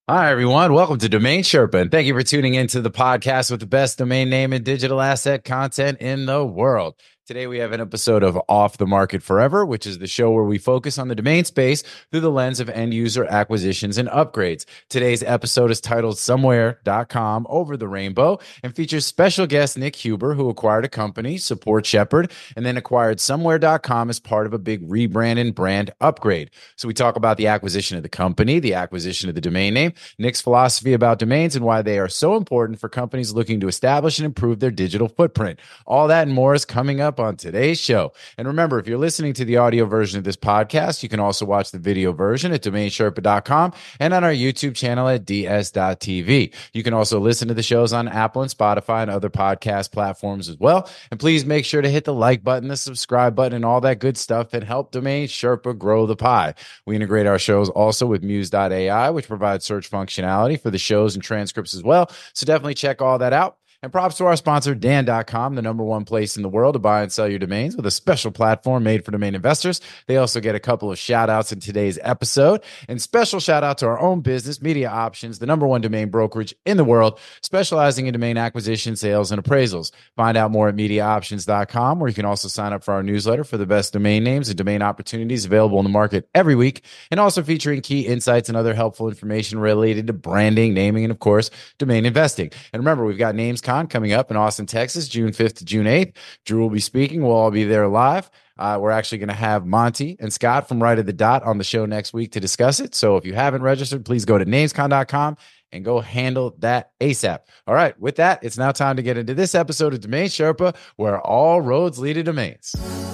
Hi, everyone. Welcome to Domain Sherpa, and thank you for tuning into the podcast with the best domain name and digital asset content in the world. Today, we have an episode of Off the Market Forever, which is the show where we focus on the domain space through the lens of end user acquisitions and upgrades. Today's episode is titled Somewhere.com Over the Rainbow and features special guest Nick Huber, who acquired a company, Support Shepherd, and then acquired Somewhere.com as part of a big rebrand and brand upgrade. So we talk about the acquisition of the company, the acquisition of the domain name, Nick's philosophy about domains, and why they are so important for companies looking to establish and improve their digital footprint. All that and more is coming up on today's show. And remember, if you're listening to the audio version of this podcast, you can also watch the video version at domainsherpa.com and on our YouTube channel at ds.tv. You can also listen to the shows on Apple and Spotify and other podcast platforms as well. And please make sure to hit the like button, the subscribe button, and all that good stuff and help Domain Sherpa grow the pie. We integrate our shows also with Muse.ai, which provides search functionality for the shows and transcripts as well. So definitely check all that out. And props to our sponsor, Dan.com, the number one place in the world to buy and sell your domains with a special platform made for domain investors. They also get a couple of shout outs in today's episode. And special shout out to our own business, Media Options, the number one domain brokerage in the world, specializing in domain acquisition, sales, and appraisals. Find out more at MediaOptions.com, where you can also sign up for our newsletter for the best domain names and domain opportunities available in the market every week, and also featuring key insights and other helpful information related to branding, naming, and of course, domain investing. And remember, we've got NamesCon coming up in Austin, Texas, June 5th to June 8th. Drew will be speaking. We'll all be there live. We're actually going to have Monty and Scott from Right at the Dot on the show next week to discuss it. So if you haven't registered, please go to namescon.com and go handle that ASAP. All right, with that, it's now time to get into this episode of Domain Sherpa, where all roads lead to domains.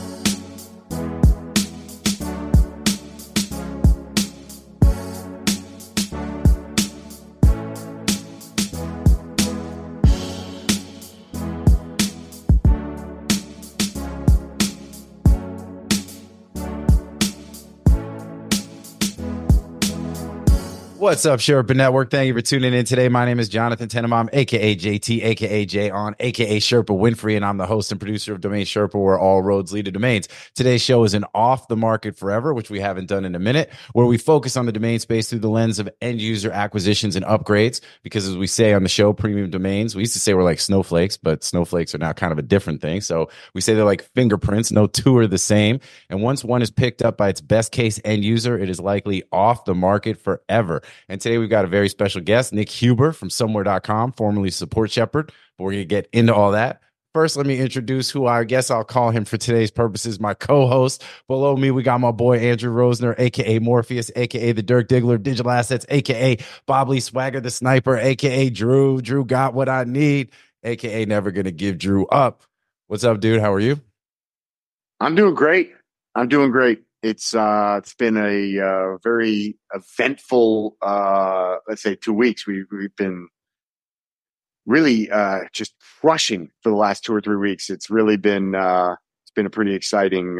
What's up, Sherpa Network? Thank you for tuning in today. My name is Jonathan Tenenbaum, a.k.a. JT, a.k.a. Jay On, a.k.a. Sherpa Winfrey, and I'm the host and producer of Domain Sherpa, where all roads lead to domains. Today's show is an Off the Market Forever, which we haven't done in a minute, where we focus on the domain space through the lens of end-user acquisitions and upgrades, because as we say on the show, premium domains, we used to say we're like snowflakes, but snowflakes are now kind of a different thing. So we say they're like fingerprints. No two are the same. And once one is picked up by its best case end user, it is likely off the market forever. And today we've got a very special guest, Nick Huber from Somewhere.com, formerly Support Shepherd. But we're going to get into all that. First, let me introduce who I guess I'll call him for today's purposes, my co-host. Below me, we got my boy Andrew Rosner, a.k.a. Morpheus, a.k.a. the Dirk Diggler of Digital Assets, a.k.a. Bob Lee Swagger, the Sniper, a.k.a. Drew. Drew got what I need, a.k.a. never going to give Drew up. What's up, dude? How are you? I'm doing great. It's been a very eventful, let's say 2 weeks. We've been really just crushing for the last 2 or 3 weeks. It's really been it's been a pretty exciting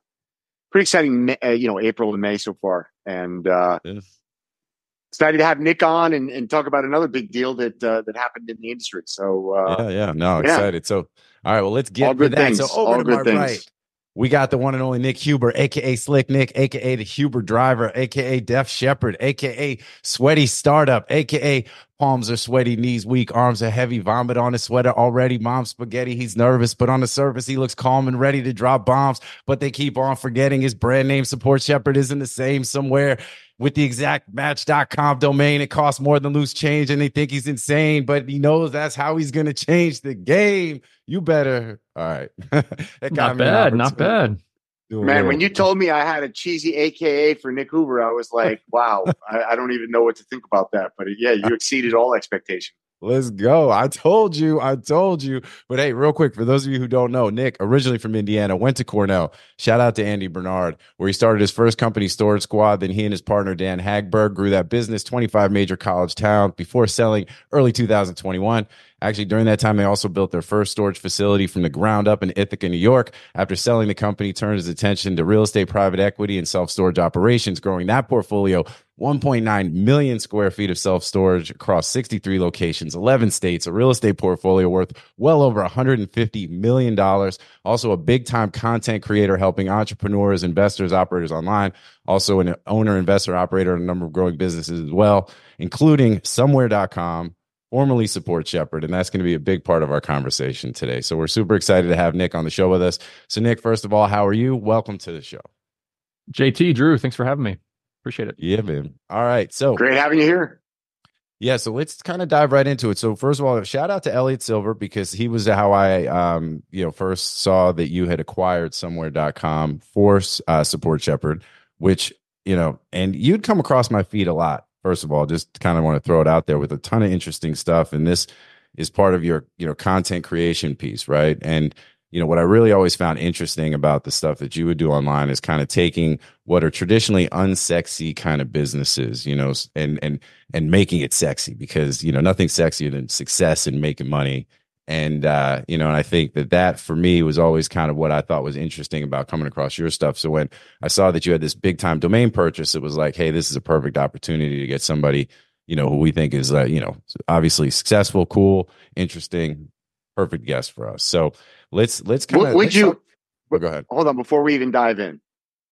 April and May so far, and excited to have Nick on and talk about another big deal that happened in the industry. So excited. So all right, well, let's get to that. Things. So over all to good my things. right, we got the one and only Nick Huber, a.k.a. Slick Nick, a.k.a. the Huber Driver, a.k.a. Def Shepherd, a.k.a. Sweaty Startup, a.k.a. palms are sweaty, knees weak, arms are heavy, vomit on his sweater already, mom spaghetti, he's nervous, but on the surface, he looks calm and ready to drop bombs, but they keep on forgetting his brand name Support Shepherd isn't the same somewhere. With the exact match.com domain, it costs more than loose change, and they think he's insane, but he knows that's how he's going to change the game. You better. All right. Not bad. Man, when you told me I had a cheesy AKA for Nick Huber, I was like, wow, I don't even know what to think about that. But yeah, you exceeded all expectation. Let's go. I told you. But hey, real quick, for those of you who don't know, Nick, originally from Indiana, went to Cornell. Shout out to Andy Bernard, where he started his first company, Storage Squad. Then he and his partner, Dan Hagberg, grew that business, 25 major college towns, before selling early 2021. Actually, during that time, they also built their first storage facility from the ground up in Ithaca, New York. After selling, the company turned his attention to real estate, private equity, and self-storage operations, growing that portfolio 1.9 million square feet of self-storage across 63 locations, 11 states, a real estate portfolio worth well over $150 million. Also a big-time content creator helping entrepreneurs, investors, operators online. Also an owner, investor, operator in a number of growing businesses as well, including Somewhere.com, formerly Support Shepherd, and that's going to be a big part of our conversation today. So we're super excited to have Nick on the show with us. So Nick, first of all, how are you? Welcome to the show. JT, Drew, thanks for having me. Appreciate it. Yeah, man. All right. So great having you here. Yeah, so let's kind of dive right into it. So first of all, shout out to Elliot Silver, because he was how I first saw that you had acquired Somewhere.com for Support Shepherd, which, and you'd come across my feed a lot. First of all, just kind of want to throw it out there with a ton of interesting stuff. And this is part of your, content creation piece, right? And, what I really always found interesting about the stuff that you would do online is kind of taking what are traditionally unsexy kind of businesses, and making it sexy, because, nothing's sexier than success and making money. And, and I think that for me was always kind of what I thought was interesting about coming across your stuff. So when I saw that you had this big time domain purchase, it was like, hey, this is a perfect opportunity to get somebody, who we think is, obviously successful, cool, interesting, perfect guest for us. So let's kind of, go ahead. Hold on. Before we even dive in,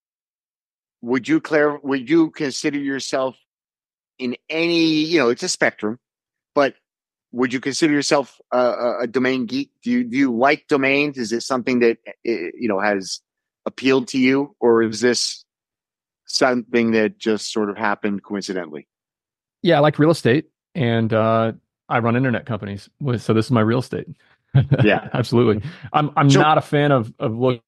would you consider yourself in any, it's a spectrum, but would you consider yourself a domain geek? Do you like domains? Is it something that has appealed to you, or is this something that just sort of happened coincidentally? Yeah, I like real estate, and I run internet companies, so this is my real estate. Yeah, absolutely. I'm not a fan of looking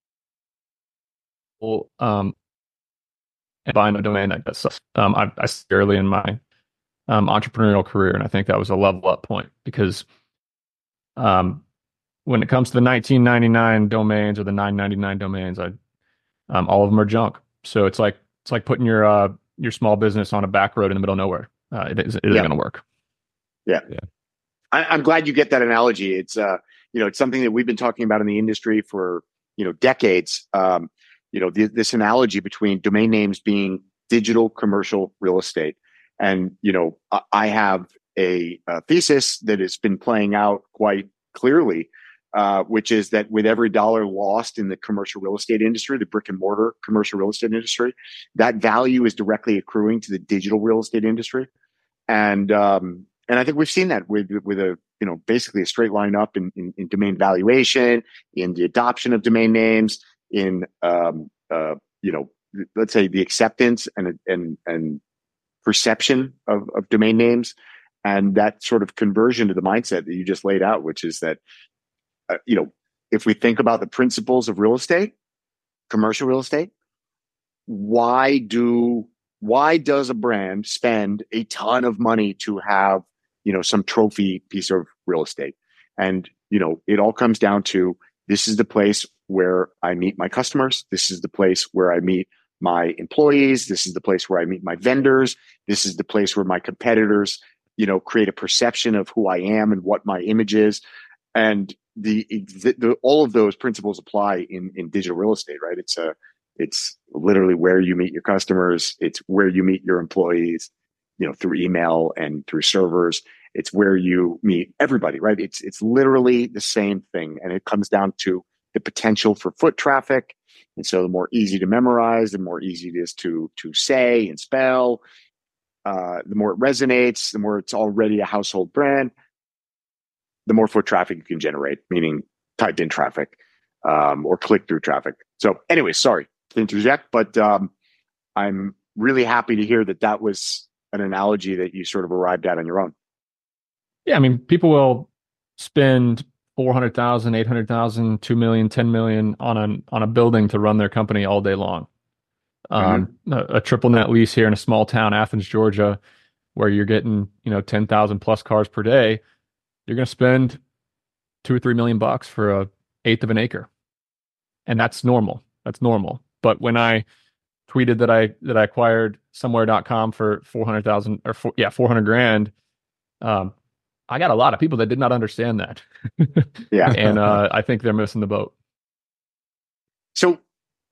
and buying a domain that does stuff. I early in my entrepreneurial career, and I think that was a level up point, because when it comes to the 1999 domains or the 999 domains, all of them are junk. So it's like putting your small business on a back road in the middle of nowhere. It isn't going to work. Yeah. I'm glad you get that analogy. It's it's something that we've been talking about in the industry for decades. This analogy between domain names being digital commercial real estate. And, I have a thesis that has been playing out quite clearly, which is that with every dollar lost in the commercial real estate industry, the brick and mortar commercial real estate industry, that value is directly accruing to the digital real estate industry. And I think we've seen that with a, basically a straight line up in domain valuation, in the adoption of domain names, in, let's say the acceptance and perception of domain names, and that sort of conversion to the mindset that you just laid out, which is that, if we think about the principles of real estate, commercial real estate, why does a brand spend a ton of money to have, some trophy piece of real estate? And, it all comes down to, this is the place where I meet my customers. This is the place where I meet my employees. This is the place where I meet my vendors. This is the place where my competitors, create a perception of who I am and what my image is. And all of those principles apply in digital real estate, right? It's literally where you meet your customers. It's where you meet your employees, through email and through servers. It's where you meet everybody, right? It's literally the same thing. And it comes down to the potential for foot traffic. And so the more easy to memorize, the more easy it is to say and spell, the more it resonates, the more it's already a household brand, the more foot traffic you can generate, meaning typed in traffic, or click-through traffic. So anyway, sorry to interject, but I'm really happy to hear that was an analogy that you sort of arrived at on your own. Yeah, I mean, people will spend $400,000, $800,000, $2 million, $10 million on a building to run their company all day long. A triple net lease here in a small town, Athens, Georgia, where you're getting 10,000 plus cars per day, you're going to spend $2 or $3 million for an eighth of an acre, and that's normal. That's normal. But when I tweeted that I acquired Somewhere.com for $400,000 or $400,000, I got a lot of people that did not understand that. Yeah. And I think they're missing the boat. So,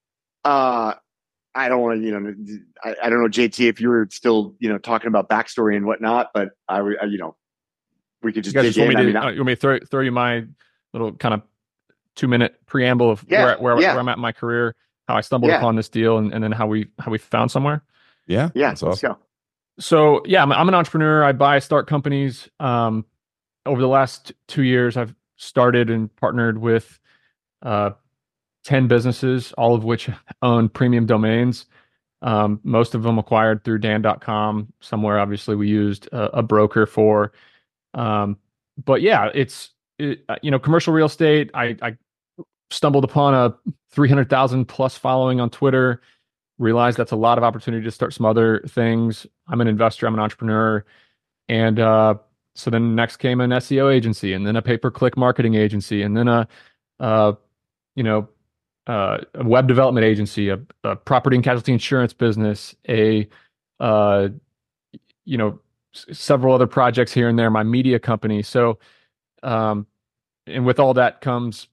I don't want to, I don't know, JT, if you were still, talking about backstory and whatnot, but we could just You guys dig just want in. me to, you want me to throw you my little kind of 2-minute preamble of where I'm at in my career, how I stumbled upon this deal, and then how we found somewhere. Yeah. Let's go. So yeah, I'm an entrepreneur. I buy, start companies. Over the last 2 years, I've started and partnered with 10 businesses, all of which own premium domains. Most of them acquired through Dan.com. Somewhere, obviously, we used a broker for. But yeah, commercial real estate. I stumbled upon a 300,000 plus following on Twitter. Realized that's a lot of opportunity to start some other things. I'm an investor. I'm an entrepreneur, and so then next came an SEO agency, and then a pay-per-click marketing agency, and then a web development agency, a property and casualty insurance business, several other projects here and there, my media company. So, and with all that comes,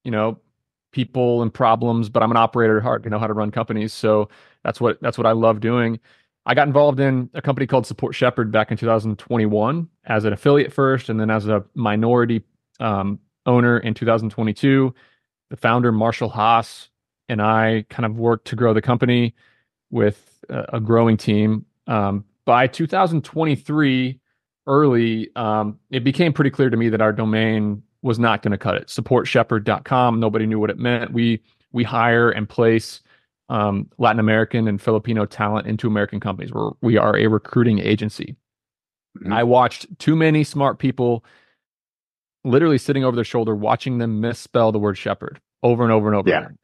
people and problems, but I'm an operator at heart. I know how to run companies. So that's what I love doing. I got involved in a company called Support Shepherd back in 2021 as an affiliate first, and then as a minority owner in 2022. The founder, Marshall Haas, and I kind of worked to grow the company with a growing team. By 2023, early, it became pretty clear to me that our domain was not going to cut it. SupportShepherd.com. Nobody knew what it meant. We hire and place Latin American and Filipino talent into American companies. We are a recruiting agency. Mm-hmm. I watched too many smart people literally sitting over their shoulder, watching them misspell the word shepherd over and over and over again.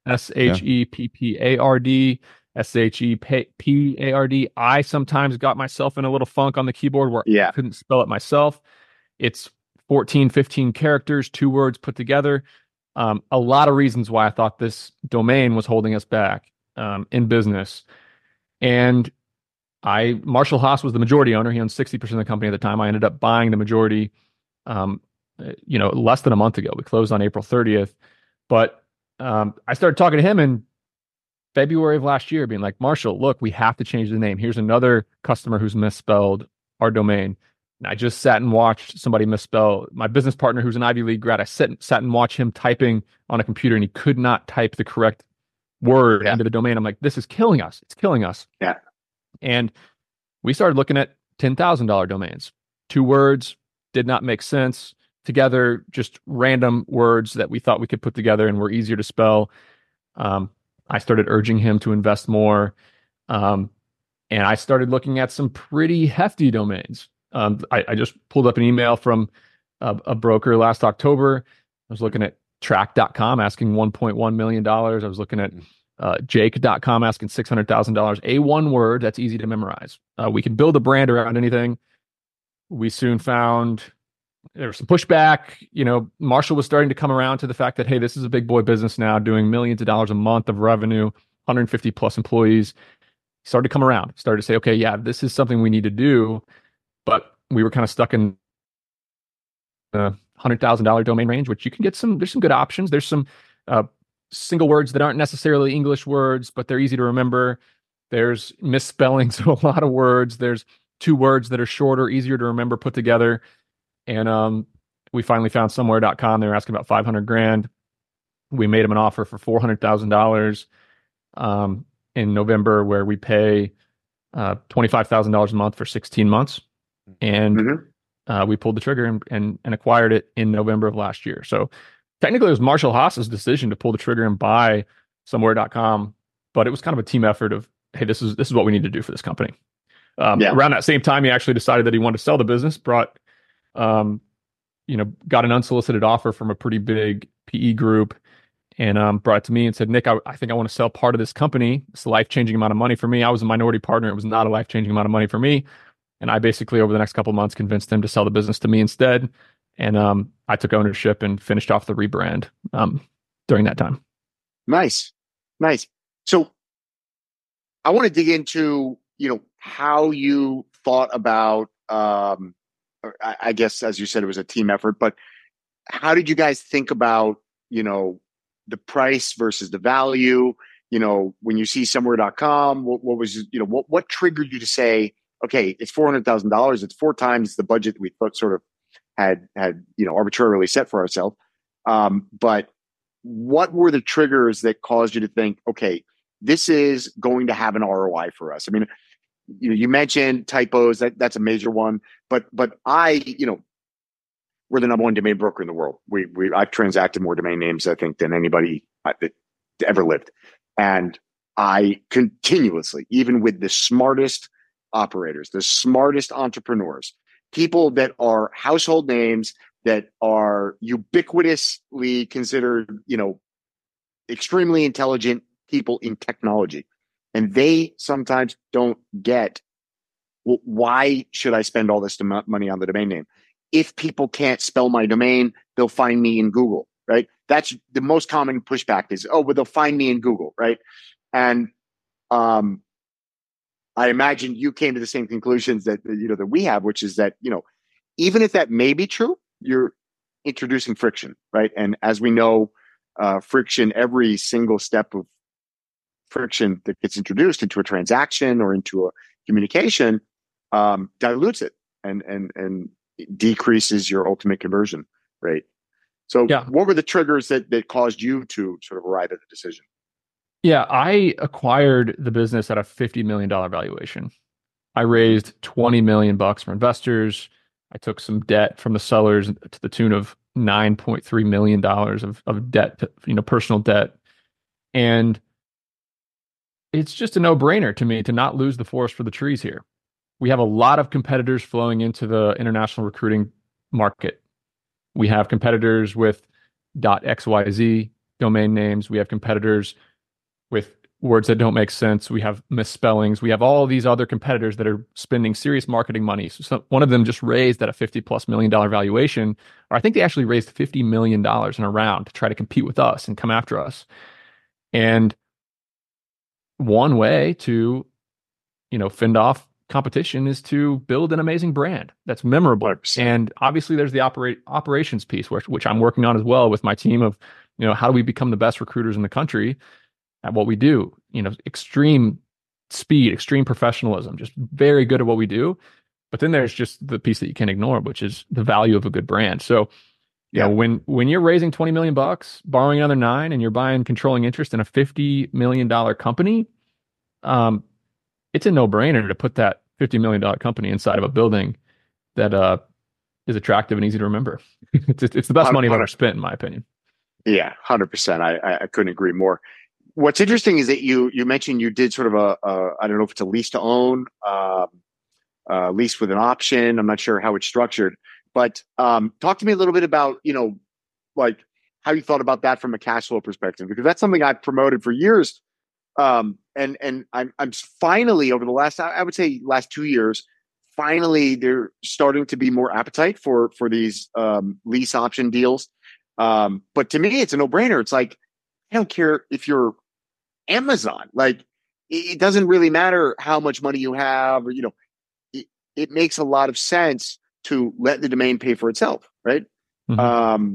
SHEPPARD, SHEPPARD. I sometimes got myself in a little funk on the keyboard where I couldn't spell it myself. It's 14, 15 characters, 2 words put together. A lot of reasons why I thought this domain was holding us back in business. And Marshall Haas was the majority owner. He owned 60% of the company at the time. I ended up buying the majority less than a month ago. We closed on April 30th. But I started talking to him in February of last year, being like, Marshall, look, we have to change the name. Here's another customer who's misspelled our domain. And I just sat and watched somebody misspell. My business partner, who's an Ivy League grad, I sat and watched him typing on a computer, and he could not type the correct word into the domain. I'm like, this is killing us. It's killing us. Yeah. And we started looking at $10,000 domains. 2 words did not make sense together, just random words that we thought we could put together and were easier to spell. I started urging him to invest more. And I started looking at some pretty hefty domains. I just pulled up an email from a broker last October. I was looking at track.com asking $1.1 million. I was looking at jake.com asking $600,000. A 1 word that's easy to memorize. We could build a brand around anything. We soon found there was some pushback. Marshall was starting to come around to the fact that, hey, this is a big boy business now, doing millions of dollars a month of revenue, 150 plus employees. He started to come around, started to say, okay, yeah, this is something we need to do. But we were kind of stuck in the $100,000 domain range, which you can get there's some good options. There's some single words that aren't necessarily English words, but they're easy to remember. There's misspellings of a lot of words. There's 2 words that are shorter, easier to remember, put together. And we finally found somewhere.com. They were asking about $500,000. We made them an offer for $400,000 in November, where we pay $25,000 a month for 16 months. And we pulled the trigger and acquired it in November of last year. So technically it was Marshall Haas's decision to pull the trigger and buy somewhere.com, but it was kind of a team effort of, hey, this is what we need to do for this company. Around that same time, he actually decided that he wanted to sell the business, got an unsolicited offer from a pretty big PE group, and brought it to me and said, Nick, I think I want to sell part of this company. It's a life-changing amount of money for me. I was a minority partner. It was not a life-changing amount of money for me. And I basically, over the next couple of months, convinced him to sell the business to me instead. And I took ownership and finished off the rebrand during that time. Nice. So I want to dig into, how you thought about I guess, as you said, it was a team effort, but how did you guys think about, the price versus the value? When you see somewhere.com, what was, what triggered you to say, okay, it's $400,000. It's 4 times the budget we sort of had, arbitrarily set for ourselves. But what were the triggers that caused you to think, okay, this is going to have an ROI for us? I mean, you mentioned typos, that's a major one, but we're the number one domain broker in the world. I've transacted more domain names, I think, than anybody that ever lived. And I continuously, even with the smartest operators, the smartest entrepreneurs, people that are household names that are ubiquitously considered, extremely intelligent people in technology. And they sometimes don't get, well, why should I spend all this money on the domain name? If people can't spell my domain, they'll find me in Google, right? That's the most common pushback is, oh, but they'll find me in Google, right? And I imagine you came to the same conclusions that that we have, which is that even if that may be true, you're introducing friction, right? And as we know, friction, every single step of friction that gets introduced into a transaction or into a communication dilutes it and decreases your ultimate conversion rate. So what were the triggers that caused you to sort of arrive at the decision? Yeah, I acquired the business at a $50 million valuation. I raised $20 million from investors. I took some debt from the sellers to the tune of $9.3 million of debt, personal debt. And it's just a no-brainer to me to not lose the forest for the trees here. We have a lot of competitors flowing into the international recruiting market. We have competitors with .xyz domain names. We have competitors with words that don't make sense. We have misspellings. We have all these other competitors that are spending serious marketing money. So one of them just raised at a $50+ million valuation, or I think they actually raised $50 million in a round to try to compete with us and come after us. And one way to, fend off competition is to build an amazing brand that's memorable. 100%. And obviously there's the operations piece, which I'm working on as well with my team of, how do we become the best recruiters in the country at what we do? Extreme speed, extreme professionalism, just very good at what we do. But then there's just the piece that you can't ignore, which is the value of a good brand. So, when you're raising $20 million, borrowing another $9 million, and you're buying controlling interest in a $50 million company, it's a no-brainer to put that $50 million company inside of a building that is attractive and easy to remember. It's the best money I've ever spent, in my opinion. Yeah, 100%. I couldn't agree more. What's interesting is that you mentioned you did sort of a I don't know if it's a lease to own, lease with an option. I'm not sure how it's structured, but talk to me a little bit about like how you thought about that from a cash flow perspective, because that's something I've promoted for years. And I'm finally, over the last, I would say last 2 years, finally they're starting to be more appetite for these lease option deals. But to me, it's a no-brainer. It's like, I don't care if you're Amazon, like it doesn't really matter how much money you have, or it makes a lot of sense to let the domain pay for itself, right? Mm-hmm.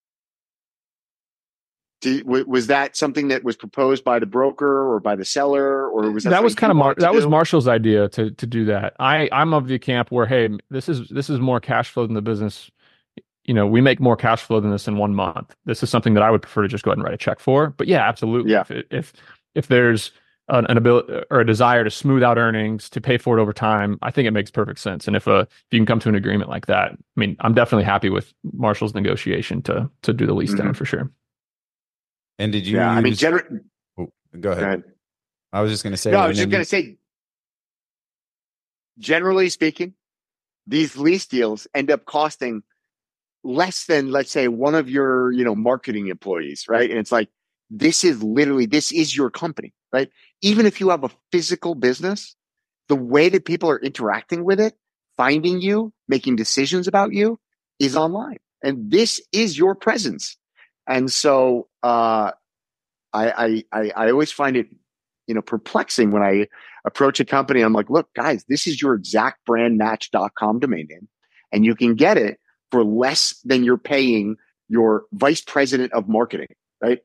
Was that something that was proposed by the broker or by the seller, or was that was kind of that was Marshall's idea to do that? I'm of the camp where, hey, this is more cash flow than the business. We make more cash flow than this in 1 month. This is something that I would prefer to just go ahead and write a check for. But yeah, absolutely. Yeah. If there's an ability or a desire to smooth out earnings, to pay for it over time, I think it makes perfect sense. And if you can come to an agreement like that, I mean, I'm definitely happy with Marshall's negotiation to do the lease down for sure. And did you? Yeah, I mean, go ahead. I was just going to say. No, I was just going to say. Generally speaking, these lease deals end up costing less than, let's say, one of your, marketing employees, right? And it's like, this is your company, right? Even if you have a physical business, the way that people are interacting with it, finding you, making decisions about you, is online, and this is your presence. And so I always find it, perplexing when I approach a company. I'm like, look, guys, this is your exactbrandmatch.com domain name. and you can get it for less than you're paying your vice president of marketing, right?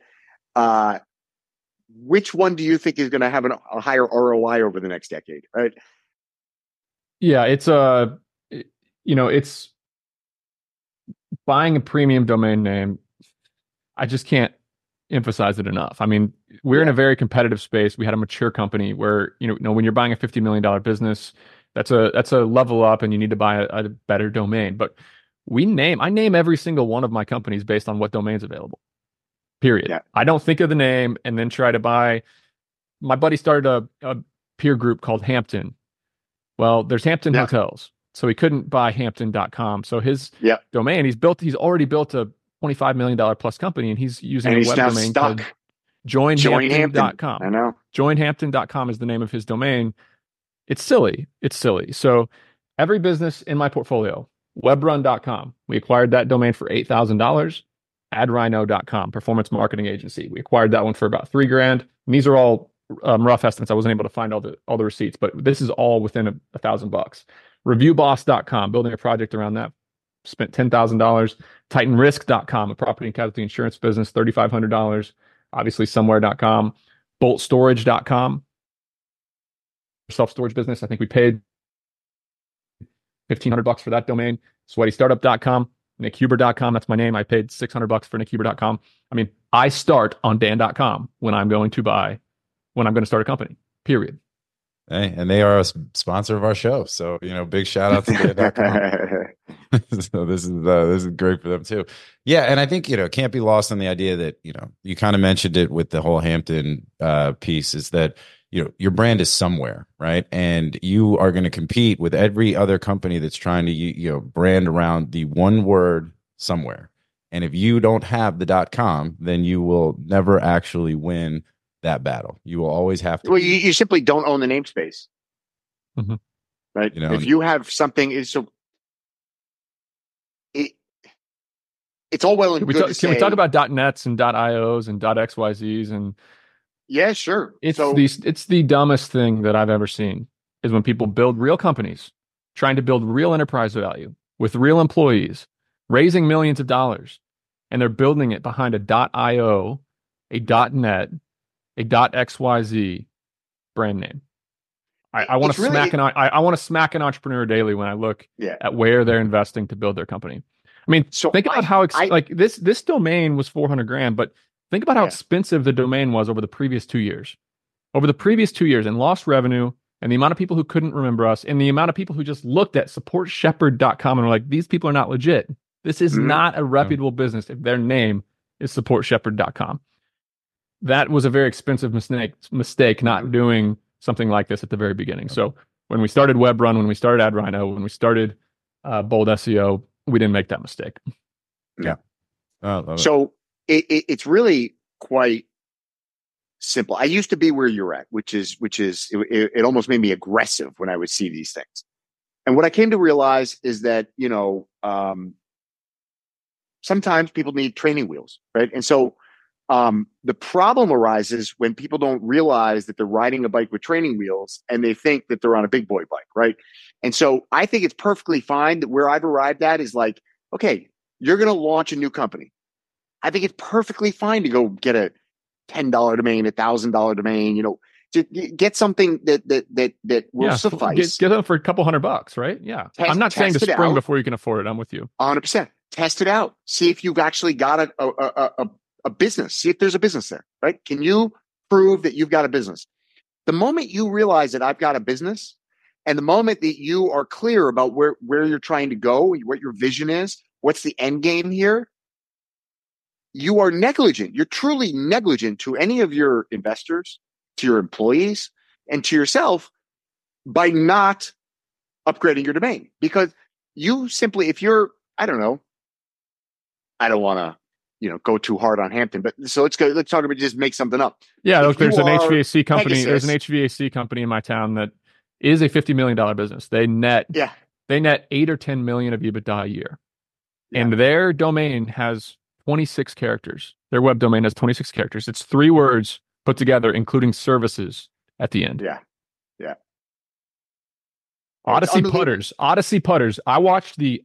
Which one do you think is going to have a higher ROI over the next decade, right? Yeah, it's it's buying a premium domain name. I just can't emphasize it enough. I mean, we're in a very competitive space. We had a mature company where, when you're buying a $50 million business, that's a level up and you need to buy a better domain. But I name every single one of my companies based on what domain's available. Period. Yeah. I don't think of the name and then try to buy. My buddy started a peer group called Hampton. Well, there's Hampton Hotels. So he couldn't buy Hampton.com. So his domain, he's already built a $25 million plus company, and he's using a web domain called joinhampton.com. I know. Joinhampton.com is the name of his domain. It's silly. So every business in my portfolio, webrun.com, we acquired that domain for $8,000. AdRhino.com, performance marketing agency. We acquired that one for about $3,000. And these are all rough estimates. I wasn't able to find all the receipts, but this is all within $1,000. ReviewBoss.com, building a project around that, spent $10,000. TitanRisk.com, a property and casualty insurance business, $3,500. Obviously, Somewhere.com. BoltStorage.com, self-storage business. I think we paid $1,500 for that domain. SweatyStartup.com. NickHuber.com, that's my name. I paid $600 for NickHuber.com. I mean, I start on Dan.com when I'm going to start a company, period. Hey, and they are a sponsor of our show. So, big shout out to Dan.com. So this is great for them too. Yeah. And I think, it can't be lost on the idea that, you kind of mentioned it with the whole Hampton piece, is that, your brand is somewhere, right? And you are going to compete with every other company that's trying to, brand around the one word somewhere. And if you don't have the .com, then you will never actually win that battle. You will always have to. Well, you simply don't own the namespace, right? If you have something, it's all well and good. Can we talk about .nets and .ios and .xyzs and? Yeah, sure. It's the dumbest thing that I've ever seen is when people build real companies, trying to build real enterprise value with real employees, raising millions of dollars, and they're building it behind a .io, a .net, a .xyz brand name. I want to smack an entrepreneur daily when I look at where they're investing to build their company. I mean, think about how this domain was $400,000, but think about how expensive the domain was over the previous 2 years. Over the previous 2 years, and lost revenue, and the amount of people who couldn't remember us, and the amount of people who just looked at supportshepherd.com and were like, these people are not legit. This is not a reputable business if their name is supportshepherd.com. That was a very expensive mistake not doing something like this at the very beginning. So when we started WebRun, when we started AdRhino, when we started Bold SEO, we didn't make that mistake. Yeah. So it's really quite simple. I used to be where you're at, which is it almost made me aggressive when I would see these things. And what I came to realize is that, sometimes people need training wheels, right? And so the problem arises when people don't realize that they're riding a bike with training wheels and they think that they're on a big boy bike, right? And so I think it's perfectly fine that where I've arrived at is like, okay, you're going to launch a new company. I think it's perfectly fine to go get a $10 domain, $1,000 domain, to get something that will suffice. Get them for a couple $100, right? Yeah. I'm not saying to spring before you can afford it. I'm with you. 100%. Test it out. See if you've actually got a business. See if there's a business there, right? Can you prove that you've got a business? The moment you realize that I've got a business, and the moment that you are clear about where you're trying to go, what your vision is, what's the end game here, you are negligent. You're truly negligent to any of your investors, to your employees, and to yourself by not upgrading your domain. Because you simply, if you're, I don't want to, go too hard on Hampton, but so let's talk about just make something up. Yeah, look, there's an HVAC company. Pegasus, there's an HVAC company in my town that is a $50 million business. They net 8 or 10 million of EBITDA a year. Yeah. And their domain has 26 characters. Their web domain has 26 characters. It's 3 words put together, including services at the end. Yeah. Yeah. Odyssey putters. I watched the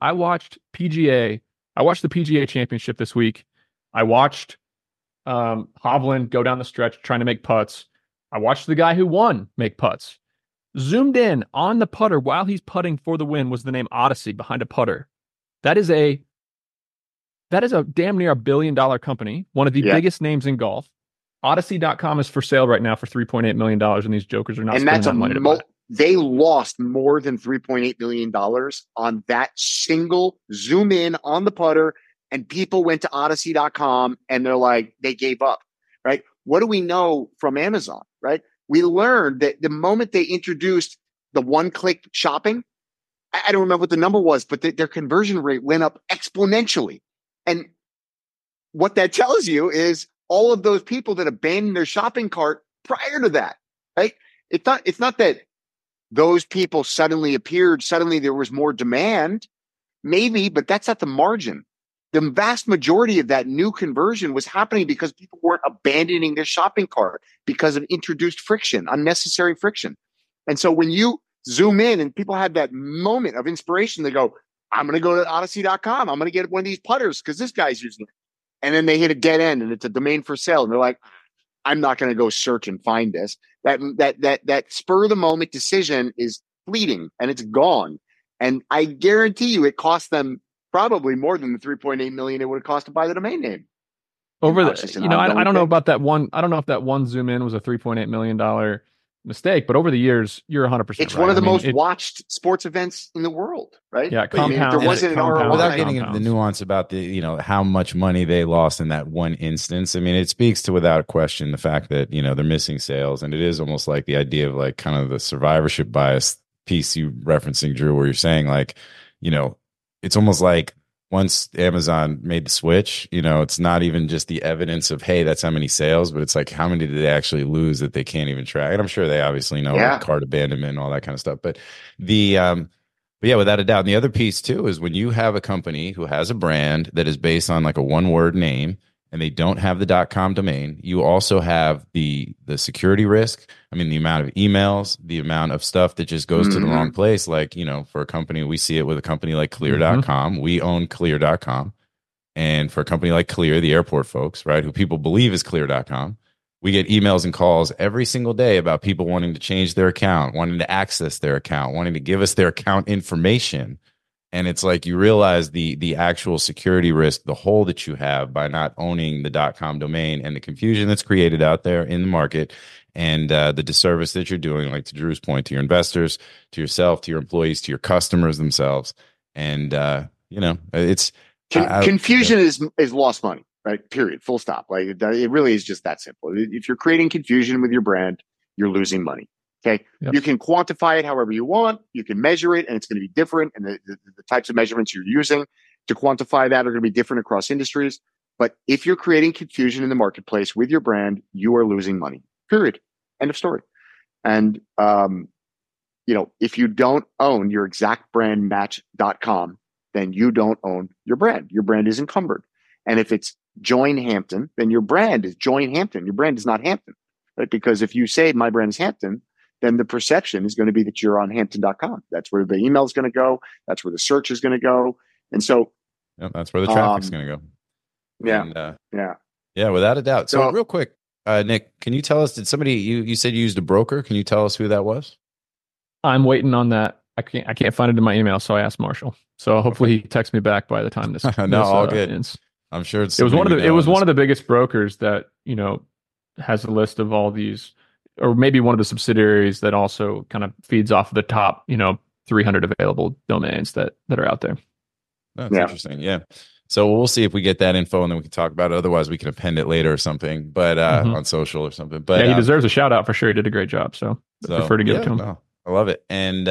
PGA Championship this week. I watched Hovland go down the stretch trying to make putts. I watched the guy who won make putts. Zoomed in on the putter while he's putting for the win was the name Odyssey behind a putter. That is a damn near $1 billion company, one of the biggest names in golf. Odyssey.com is for sale right now for $3.8 million, and these jokers are not spending that money to buy it. They lost more than $3.8 million on that single zoom in on the putter, and people went to Odyssey.com and they're like, they gave up, right? What do we know from Amazon, right? We learned that the moment they introduced the one-click shopping, I don't remember what the number was, but their conversion rate went up exponentially. And what that tells you is all of those people that abandoned their shopping cart prior to that, right? It's not that those people suddenly appeared, suddenly there was more demand, maybe, but that's at the margin. The vast majority of that new conversion was happening because people weren't abandoning their shopping cart because of introduced friction, unnecessary friction. And so when you zoom in and people had that moment of inspiration, they go, I'm going to go to Odyssey.com. I'm going to get one of these putters because this guy's using it. And then they hit a dead end and it's a domain for sale. And they're like, I'm not going to go search and find this. That spur of the moment decision is fleeting and it's gone. And I guarantee you it cost them probably more than the $3.8 million it would have cost to buy the domain name. I don't know about that one. I don't know if that one zoom in was a $3.8 million mistake, but over the years, you're 100%. It's one of the most watched sports events in the world, right? Yeah, compound. There wasn't an ROI. Without getting into the nuance about the, how much money they lost in that one instance. I mean, it speaks to, without question, the fact that, they're missing sales. And it is almost like the idea of like kind of the survivorship bias piece you referencing, Drew, where you're saying like, it's almost like once Amazon made the switch, it's not even just the evidence of, hey, that's how many sales, but it's like, how many did they actually lose that they can't even track? And I'm sure they obviously know like cart abandonment and all that kind of stuff. But without a doubt. And the other piece too is when you have a company who has a brand that is based on like a one-word name and they don't have the .com domain, you also have the security risk. I mean, the amount of emails, the amount of stuff that just goes to the wrong place. Like, for a company, we see it with a company like Clear.com. We own Clear.com. And for a company like Clear, the airport folks, right, who people believe is Clear.com, we get emails and calls every single day about people wanting to change their account, wanting to access their account, wanting to give us their account information. And it's like you realize the actual security risk, the hole that you have by not owning the .com domain and the confusion that's created out there in the market and the disservice that you're doing, like to Drew's point, to your investors, to yourself, to your employees, to your customers themselves. And, it's... Confusion is lost money, right? Period. Full stop. Like it really is just that simple. If you're creating confusion with your brand, you're losing money. Okay. Yep. You can quantify it however you want. You can measure it and it's going to be different. And the types of measurements you're using to quantify that are going to be different across industries. But if you're creating confusion in the marketplace with your brand, you are losing money. Period. End of story. And, if you don't own your exactbrandmatch.com, then you don't own your brand. Your brand is encumbered. And if it's Join Hampton, then your brand is Join Hampton. Your brand is not Hampton, right? Because if you say my brand is Hampton, then the perception is going to be that you're on Hampton.com. That's where the email is going to go. That's where the search is going to go. And so that's where the traffic's going to go. Yeah. And, yeah, without a doubt. So real quick, Nick, can you tell us, did somebody, you said you used a broker. Can you tell us who that was? I'm waiting on that. I can't find it in my email. So I asked Marshall. So hopefully he texts me back by the time this. All good. Ends. I'm sure it was one of the biggest brokers that, has a list of all these, or maybe one of the subsidiaries that also kind of feeds off of the top, 300 available domains that are out there. That's interesting. Yeah. So we'll see if we get that info and then we can talk about it. Otherwise we can append it later or something, but on social or something. But he deserves a shout out for sure. He did a great job. So I prefer to give it to him. No, I love it. And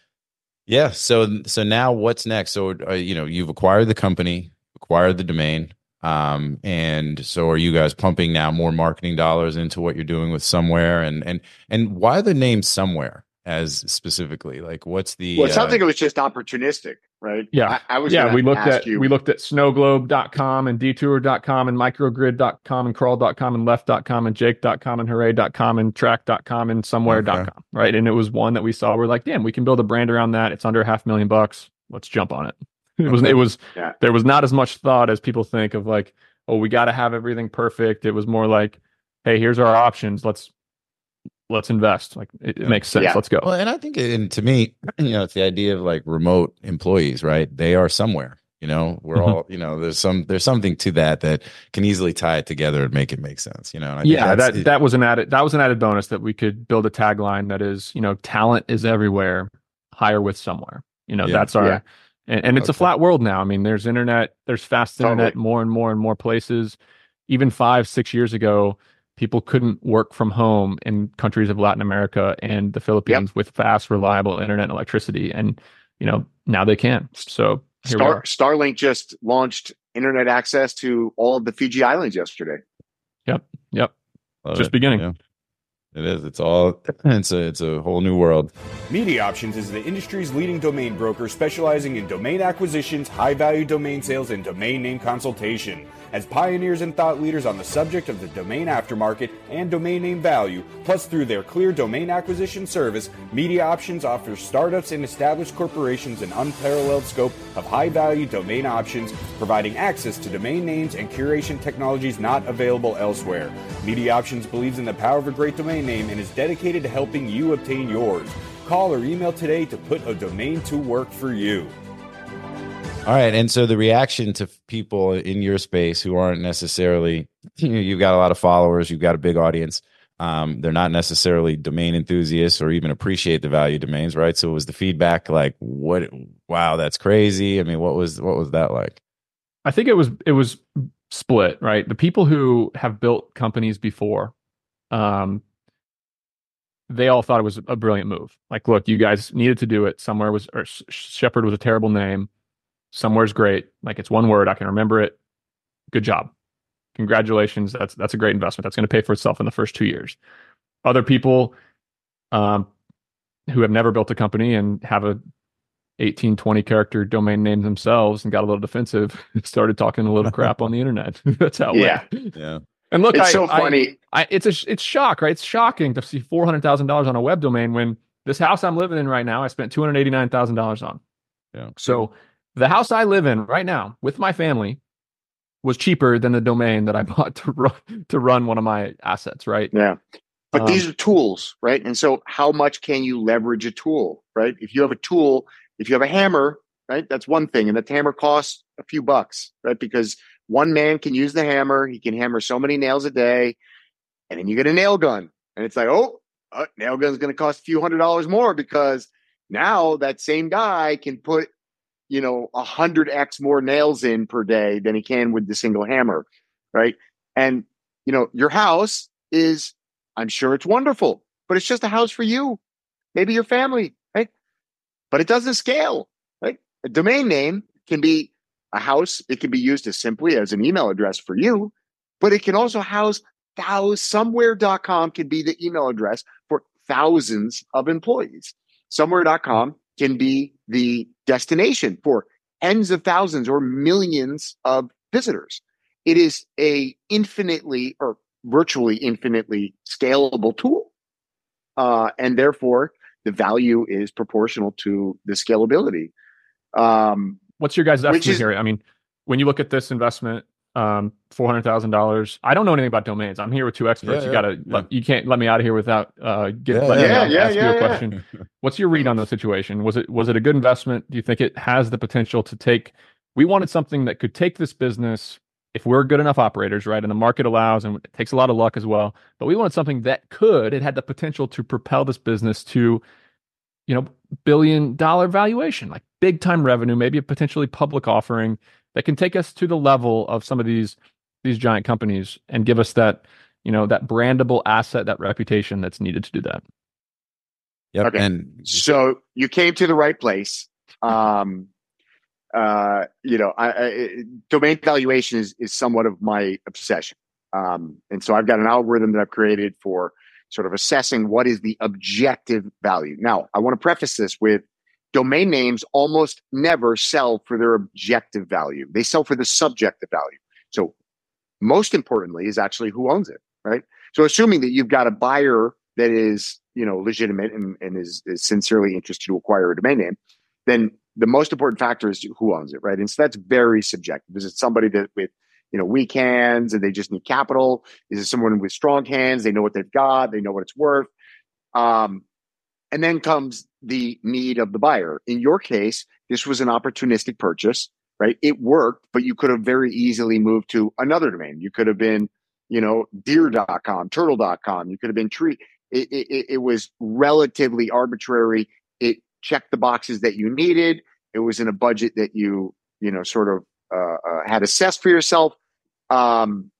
so now what's next? So, you've acquired the company, acquired the domain. And so are you guys pumping now more marketing dollars into what you're doing with Somewhere and why the name Somewhere? as specifically? Like, what's the? Well, it sounds like it was just opportunistic, right? Yeah. I was we looked ask at you. we looked at snowglobe.com and detour.com and microgrid.com and crawl.com and left.com and jake.com and hooray.com and track.com and somewhere.com, right? And it was one that we saw. We're like, damn, we can build a brand around that. It's under $500,000. Let's jump on it. There was not as much thought as people think of like, oh, we got to have everything perfect. It was more like, hey, here's our options. Let's invest. Like it makes sense. Yeah. Let's go. Well, and I think, and to me, it's the idea of like remote employees, right? They are somewhere. We're all, there's something to that can easily tie it together and make it make sense. And I think that was an added bonus that we could build a tagline that is, talent is everywhere, hire with somewhere. That's our, and it's a flat world now. I mean, there's internet, there's fast internet, more and more and more places. Even 5-6 years ago, people couldn't work from home in countries of Latin America and the Philippines with fast, reliable internet and electricity. And, now they can. So Starlink just launched internet access to all of the Fiji Islands yesterday. Yep. Love just it. beginning. Yeah. It is. It's a whole new world. Media Options is the industry's leading domain broker specializing in domain acquisitions, high-value domain sales, and domain name consultation. As pioneers and thought leaders on the subject of the domain aftermarket and domain name value, plus through their clear domain acquisition service, Media Options offers startups and established corporations an unparalleled scope of high-value domain options, providing access to domain names and curation technologies not available elsewhere. Media Options believes in the power of a great domain name and is dedicated to helping you obtain yours. Call or email today to put a domain to work for you. All right. And so the reaction to people in your space who aren't necessarily, you've got a lot of followers, you've got a big audience. They're not necessarily domain enthusiasts or even appreciate the value of domains, right? So was the feedback like, wow, that's crazy. I mean, what was that like? I think it was split, right? The people who have built companies before, they all thought it was a brilliant move. Like, look, you guys needed to do it. Shepherd was a terrible name. Somewhere's great. Like, it's one word. I can remember it. Good job. Congratulations. That's a great investment. That's going to pay for itself in the first 2 years. Other people who have never built a company and have a 18, 20 character domain name themselves and got a little defensive, started talking a little crap on the internet. That's how it went. Yeah. And look, it's so funny. It's shock, right? It's shocking to see $400,000 on a web domain when this house I'm living in right now, I spent $289,000 on. Yeah. So the house I live in right now with my family was cheaper than the domain that I bought to run one of my assets, right? Yeah. But these are tools, right? And so how much can you leverage a tool, right? If you have a tool, if you have a hammer, right, that's one thing. And that hammer costs a few bucks, right? Because one man can use the hammer. He can hammer so many nails a day. And then you get a nail gun. And it's like, nail gun's going to cost a few $100s more because now that same guy can put 100x more nails in per day than he can with the single hammer, right? And, your house is, I'm sure it's wonderful, but it's just a house for you, maybe your family, right? But it doesn't scale, right? A domain name can be a house. It can be used as simply as an email address for you, but it can also house somewhere.com can be the email address for thousands of employees. Somewhere.com can be the destination for tens of thousands or millions of visitors. It is a infinitely or virtually infinitely scalable tool. And therefore, the value is proportional to the scalability. What's your guys' estimate here? I mean, when you look at this investment, $400,000. I don't know anything about domains. I'm here with two experts. You can't let me out of here without asking you a question. What's your read on the situation? Was it a good investment? Do you think it has the potential to take? We wanted something that could take this business if we're good enough operators, right? And the market allows, and it takes a lot of luck as well. But we wanted something that it had the potential to propel this business to, $1 billion valuation, like big time revenue, maybe a potentially public offering that can take us to the level of some of these giant companies and give us that, that brandable asset, that reputation that's needed to do that. Yep. Okay. And so you came to the right place. Domain valuation is somewhat of my obsession. And so I've got an algorithm that I've created for sort of assessing what is the objective value. Now, I want to preface this with domain names almost never sell for their objective value. They sell for the subjective value. So most importantly is actually who owns it, right? So assuming that you've got a buyer that is, legitimate and is sincerely interested to acquire a domain name, then the most important factor is who owns it, right? And so that's very subjective. Is it somebody that with, weak hands and they just need capital? Is it someone with strong hands? They know what they've got. They know what it's worth. And then comes the need of the buyer. In your case, this was an opportunistic purchase, right? It worked, but you could have very easily moved to another domain. You could have been, deer.com, turtle.com. You could have been tree. It was relatively arbitrary. It checked the boxes that you needed. It was in a budget that you, sort of had assessed for yourself. And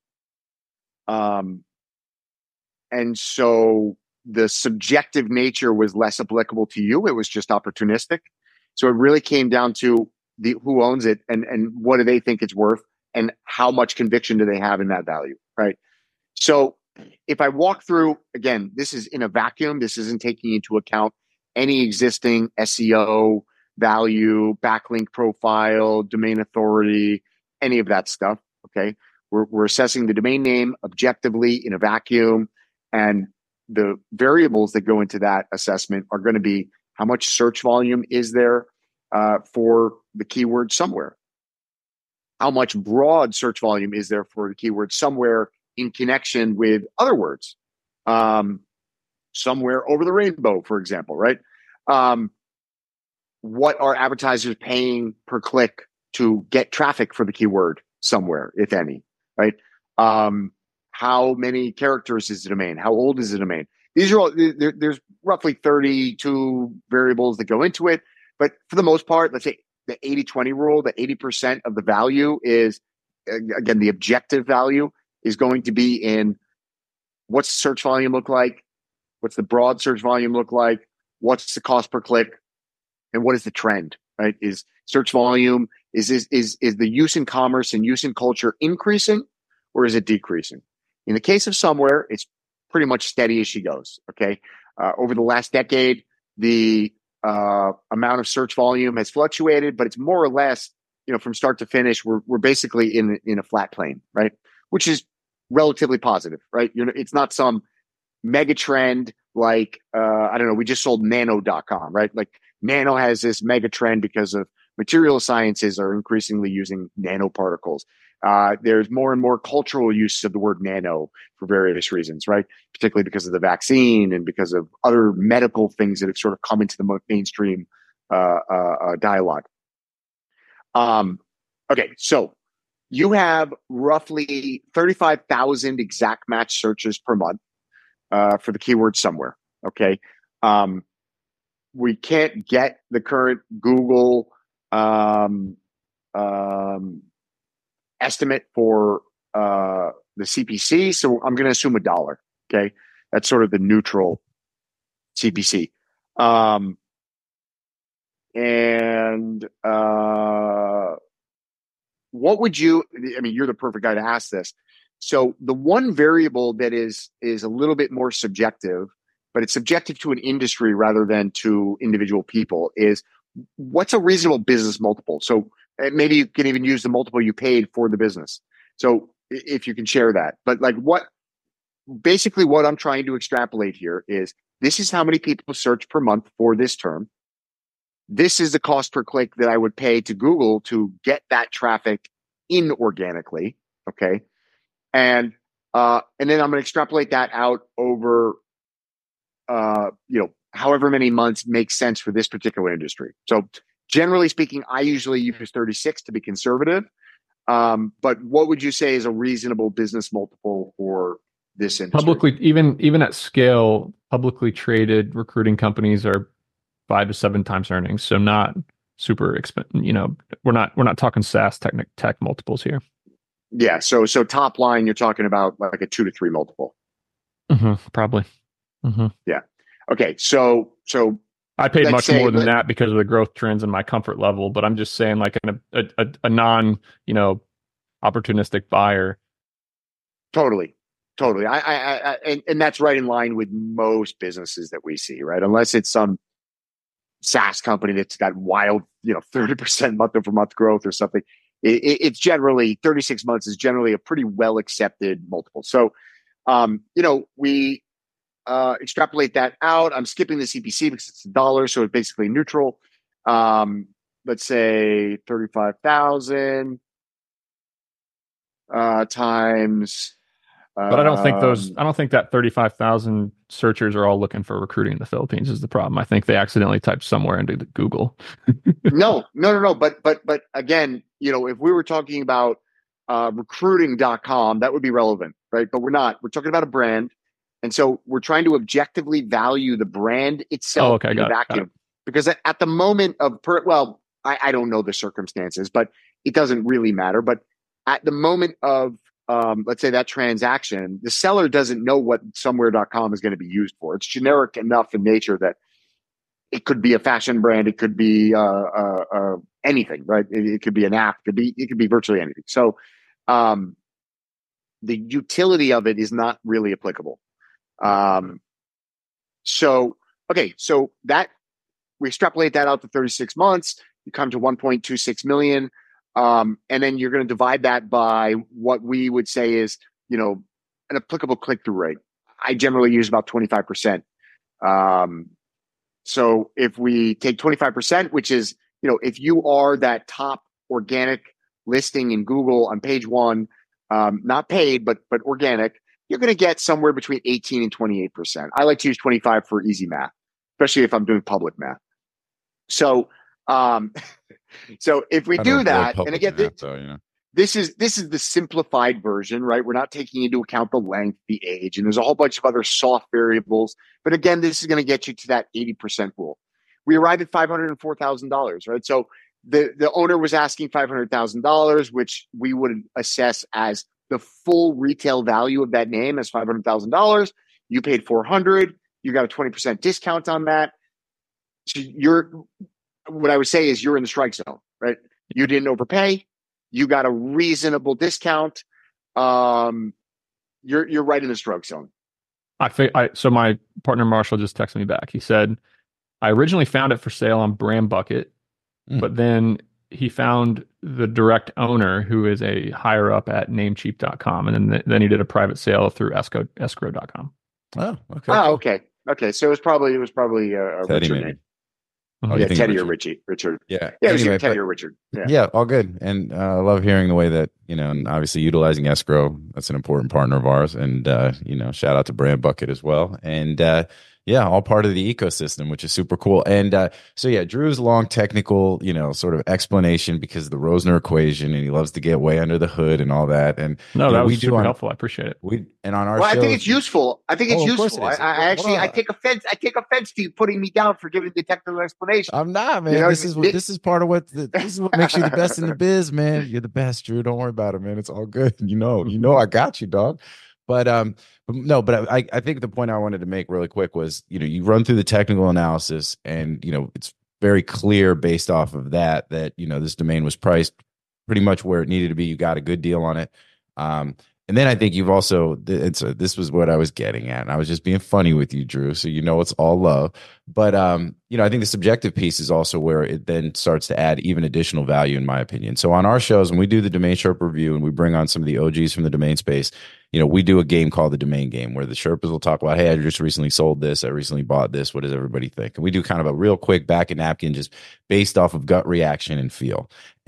so the subjective nature was less applicable to you. It was just opportunistic. So it really came down to who owns it and what do they think it's worth and how much conviction do they have in that value, right? So if I walk through, again, this is in a vacuum. This isn't taking into account any existing SEO value, backlink profile, domain authority, any of that stuff, okay? We're assessing the domain name objectively in a vacuum, and the variables that go into that assessment are going to be how much search volume is there for the keyword somewhere? How much broad search volume is there for the keyword somewhere in connection with other words? Somewhere over the rainbow, for example, right? What are advertisers paying per click to get traffic for the keyword somewhere, if any, right? How many characters is the domain? How old is the domain? These are all, there's roughly 32 variables that go into it. But for the most part, let's say the 80-20 rule, that 80% of the value is, again, the objective value is going to be in what's the search volume look like? What's the broad search volume look like? What's the cost per click? And what is the trend, right? Is search volume, is the use in commerce and use in culture increasing or is it decreasing? In the case of somewhere, it's pretty much steady as she goes, okay? Over the last decade, the amount of search volume has fluctuated, but it's more or less, from start to finish, we're basically in a flat plane, right? Which is relatively positive, right? It's not some mega trend like, I don't know, we just sold nano.com, right? Like nano has this mega trend because of material sciences are increasingly using nanoparticles. There's more and more cultural use of the word nano for various reasons, right? Particularly because of the vaccine and because of other medical things that have sort of come into the mainstream dialogue. Okay, so you have roughly 35,000 exact match searches per month for the keyword somewhere, okay? We can't get the current Google estimate for the CPC, so I'm going to assume $1. Okay, that's sort of the neutral CPC. What would you? I mean, you're the perfect guy to ask this. So the one variable that is a little bit more subjective, but it's subjective to an industry rather than to individual people, is what's a reasonable business multiple? So maybe you can even use the multiple you paid for the business. So if you can share that, but like what I'm trying to extrapolate here is this is how many people search per month for this term. This is the cost per click that I would pay to Google to get that traffic in organically. Okay. And then I'm going to extrapolate that out over, however many months makes sense for this particular industry. So generally speaking, I usually use 36 to be conservative. But what would you say is a reasonable business multiple for this industry? Publicly, even at scale, publicly traded recruiting companies are 5 to 7 times earnings. So not super expensive. We're not talking SaaS tech multiples here. Yeah. So top line, you're talking about like a 2 to 3 multiple. Probably. Yeah. Okay. So I paid much more than that because of the growth trends and my comfort level, but I'm just saying like a non, opportunistic buyer. Totally. Totally. And that's right in line with most businesses that we see, right? Unless it's some SaaS company that's got wild, 30% month over month growth or something. It's generally 36 months is generally a pretty well accepted multiple. So, we extrapolate that out. I'm skipping the CPC because it's $1, so it's basically neutral. Let's say 35,000 times. But I don't think that 35,000 searchers are all looking for recruiting in the Philippines is the problem. I think they accidentally typed somewhere into Google. No. But again, if we were talking about recruiting.com, that would be relevant, right? But we're not. We're talking about a brand. And so we're trying to objectively value the brand itself in a vacuum. Because at the moment of, I don't know the circumstances, but it doesn't really matter. But at the moment of, let's say that transaction, the seller doesn't know what somewhere.com is going to be used for. It's generic enough in nature that it could be a fashion brand. It could be anything, right? It could be an app. It could be virtually anything. So the utility of it is not really applicable. So that we extrapolate that out to 36 months, you come to 1.26 million. And then you're going to divide that by what we would say is, an applicable click-through rate. I generally use about 25%. So if we take 25%, which is, if you are that top organic listing in Google on page one, not paid, but organic, you're going to get somewhere between 18 and 28%. I like to use 25 for easy math, especially if I'm doing public math. So, so if we do that, and again, this is the simplified version, right? We're not taking into account the length, the age, and there's a whole bunch of other soft variables. But again, this is going to get you to that 80% rule. We arrived at $504,000, right? So the owner was asking $500,000, which we would assess as the full retail value of that name as $500,000. You paid $400,000. You got a 20% discount on that. So what I would say is you're in the strike zone, right? You didn't overpay. You got a reasonable discount. You're right in the strike zone. So my partner Marshall just texted me back. He said, I originally found it for sale on Brand Bucket, but then he found the direct owner who is a higher up at Namecheap.com, and then he did a private sale through escrow.com. Oh, okay. Oh, okay. Okay. So it was probably a Teddy Richard name. Oh, yeah, Teddy or Richard. Yeah. Yeah, anyway, Teddy or Richard. Yeah, all good. And I love hearing the way that, and obviously utilizing escrow, that's an important partner of ours. And, shout out to Brand Bucket as well. And, all part of the ecosystem, which is super cool. And Drew's long technical, sort of explanation because of the Rosner equation, and he loves to get way under the hood and all that. And that was super helpful. I appreciate it. On our I shows, think it's useful. I think it's useful. I take offense. I take offense to you putting me down for giving the technical explanation. I'm not, man. This is part of this is what makes you the best in the biz, man. You're the best, Drew. Don't worry about it, man. It's all good. I got you, dog. But I think the point I wanted to make really quick was, you run through the technical analysis, and it's very clear based off of that this domain was priced pretty much where it needed to be. You got a good deal on it. And then I think you've also, this was what I was getting at, and I was just being funny with you, Drew. So it's all love, but I think the subjective piece is also where it then starts to add even additional value, in my opinion. So on our shows, when we do the Domain Sherpa review and we bring on some of the OGs from the domain space, we do a game called the Domain Game, where the Sherpas will talk about, hey, I just recently sold this, I recently bought this. What does everybody think? And we do kind of a real quick back and napkin, just based off of gut reaction and feel.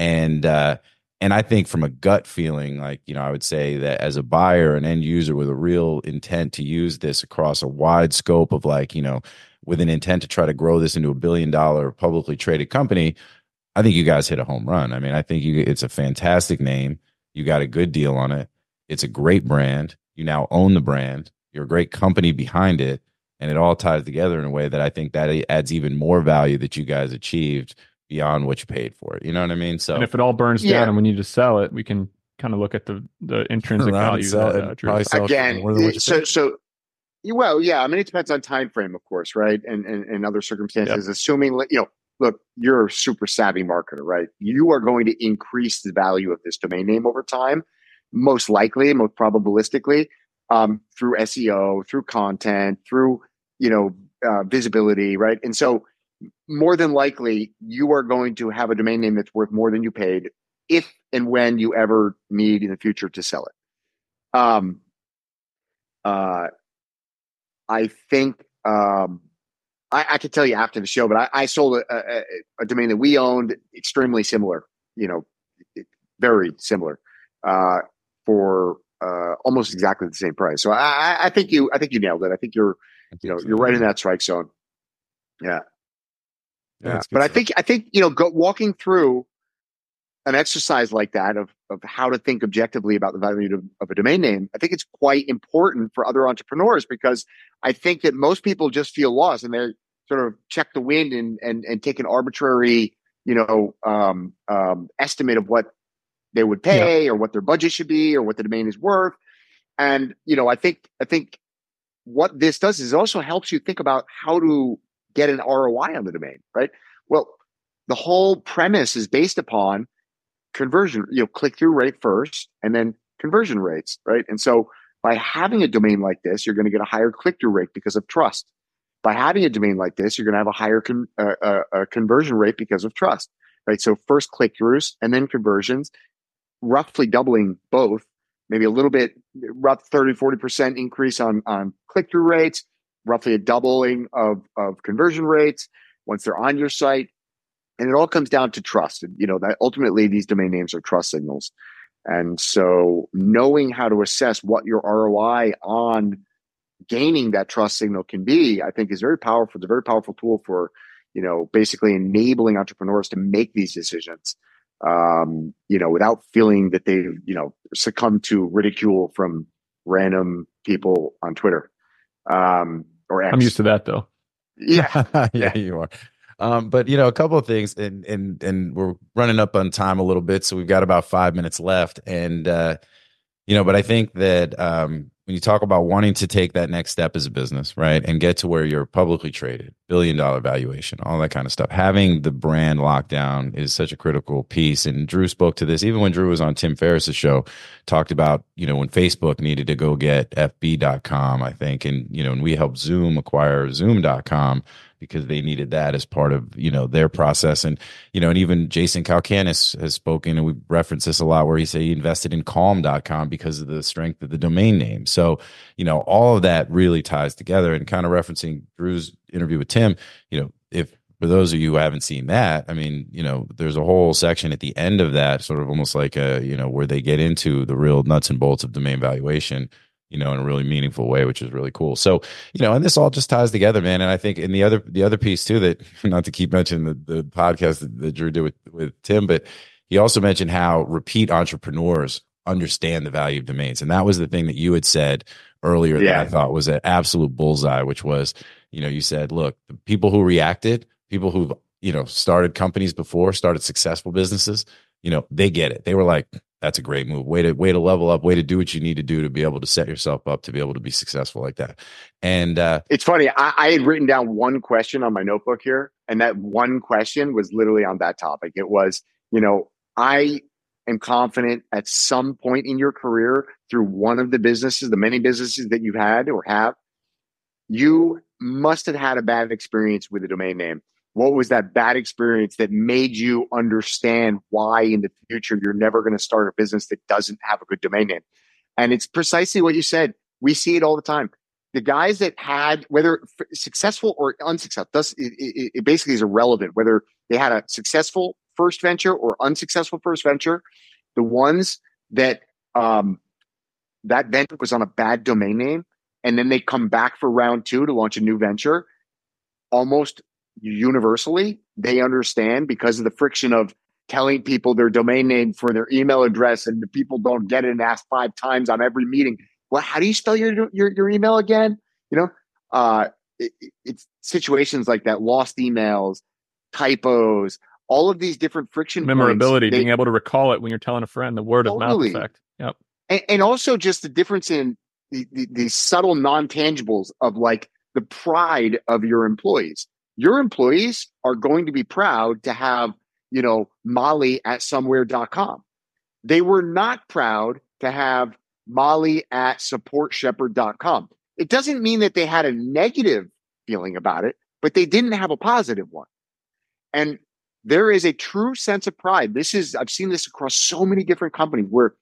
And I think from a gut feeling, I would say that as a buyer, an end user with a real intent to use this across a wide scope of with an intent to try to grow this into $1 billion publicly traded company, I think you guys hit a home run. I mean, I think it's a fantastic name. You got a good deal on it. It's a great brand. You now own the brand. You're a great company behind it. And it all ties together in a way that I think that adds even more value that you guys achieved beyond what you paid for it. You know what I mean? So, and if it all burns down and we need to sell it, we can kind of look at the intrinsic value. Again, I mean, it depends on time frame, of course, right? And other circumstances. Yep. Assuming, look, you're a super savvy marketer, right? You are going to increase the value of this domain name over time, most likely, most probabilistically. through SEO, through content, through, visibility, right? And so more than likely, you are going to have a domain name that's worth more than you paid if and when you ever need in the future to sell it. I think I could tell you after the show, but I sold a domain that we owned, extremely similar, very similar, for almost exactly the same price. So I think you nailed it. I think you're right in that strike zone. Yeah. But I think walking through an exercise like that of how to think objectively about the value of a domain name, I think it's quite important for other entrepreneurs, because I think that most people just feel lost and they sort of check the wind and take an arbitrary, estimate of what they would pay or what their budget should be or what the domain is worth. And, I think what this does is it also helps you think about how to get an ROI on the domain, right? Well, the whole premise is based upon conversion, click-through rate first and then conversion rates, right? And so by having a domain like this, you're going to get a higher click-through rate because of trust. By having a domain like this, you're going to have a higher conversion rate because of trust, right? So first click-throughs and then conversions, roughly doubling both, maybe a little bit, rough 30, 40% increase on click-through rates, roughly a doubling of conversion rates once they're on your site. And it all comes down to trust. And, that ultimately these domain names are trust signals. And so knowing how to assess what your ROI on gaining that trust signal can be, I think is very powerful. It's a very powerful tool for, basically enabling entrepreneurs to make these decisions, without feeling that they, succumb to ridicule from random people on Twitter, or X. I'm used to that though. Yeah. Yeah, you are. But a couple of things, and we're running up on time a little bit, so we've got about 5 minutes left. And but I think that when you talk about wanting to take that next step as a business, right, and get to where you're publicly traded, billion-dollar valuation, all that kind of stuff, having the brand locked down is such a critical piece. And Drew spoke to this even when Drew was on Tim Ferriss's show, talked about when Facebook needed to go get FB.com, I think, and and we helped Zoom acquire Zoom.com because they needed that as part of their process. And and even Jason Calacanis has spoken, and we reference this a lot, where he said he invested in Calm.com because of the strength of the domain name. So all of that really ties together. And kind of referencing Drew's interview with Tim, if for those of you who haven't seen that, I mean, there's a whole section at the end of that, sort of almost like where they get into the real nuts and bolts of domain valuation, in a really meaningful way, which is really cool. So, and this all just ties together, man. And I think in the other piece too, that not to keep mentioning the podcast that Drew did with Tim, but he also mentioned how repeat entrepreneurs understand the value of domains. And that was the thing that you had said earlier that I thought was an absolute bullseye, which was, you said, look, the people who reacted, people who've, started companies before, started successful businesses, they get it. They were like, that's a great move. Way to level up, way to do what you need to do to be able to set yourself up to be able to be successful like that. And it's funny. I had written down one question on my notebook here, and that one question was literally on that topic. It was, I am confident at some point in your career through one of the businesses, the many businesses that you've had or have, you must have had a bad experience with a domain name. What was that bad experience that made you understand why in the future you're never going to start a business that doesn't have a good domain name? And it's precisely what you said. We see it all the time. The guys that had, whether successful or unsuccessful, it basically is irrelevant whether they had a successful first venture or unsuccessful first venture. The ones that that venture was on a bad domain name, and then they come back for round two to launch a new venture, almost universally, they understand, because of the friction of telling people their domain name for their email address, and the people don't get it and ask 5 times on every meeting. Well, how do you spell your email again? It's situations like that, lost emails, typos, all of these different friction memorability, points, being able to recall it when you're telling a friend, the word of mouth effect. Yep. And also just the difference in the subtle non-tangibles of like the pride of your employees. Your employees are going to be proud to have, Molly at somewhere.com. They were not proud to have molly@supportshepherd.com. It doesn't mean that they had a negative feeling about it, but they didn't have a positive one. And there is a true sense of pride. I've seen this across so many different companies where